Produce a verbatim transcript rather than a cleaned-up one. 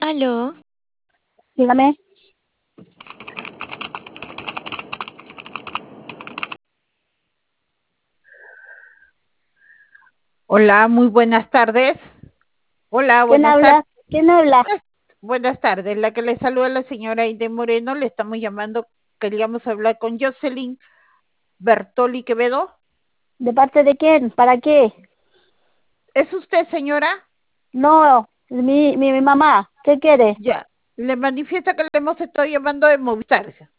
Aló, Dígame. Hola, muy buenas tardes. Hola, ¿Quién buenas tardes. habla? ¿Quién habla? Buenas, buenas tardes. La que le saluda a la señora Aide Moreno, le estamos llamando, queríamos hablar con Jocelyn Bertoli Quevedo. ¿De parte de quién? ¿Para qué? ¿Es usted, señora? No, mi, mi, mi mamá. ¿Qué quiere? Ya. Le manifiesta que le hemos estado llamando de Movistar.